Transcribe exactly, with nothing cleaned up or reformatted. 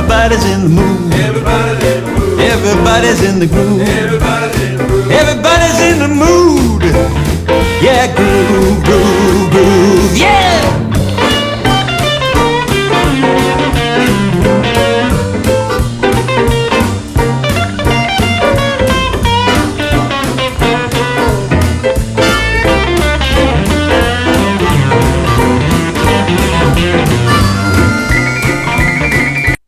Everybody's in the mood. Everybody's in the mood. Everybody's in the groove. Everybody's in the mood. Everybody's in the mood. Yeah, groove.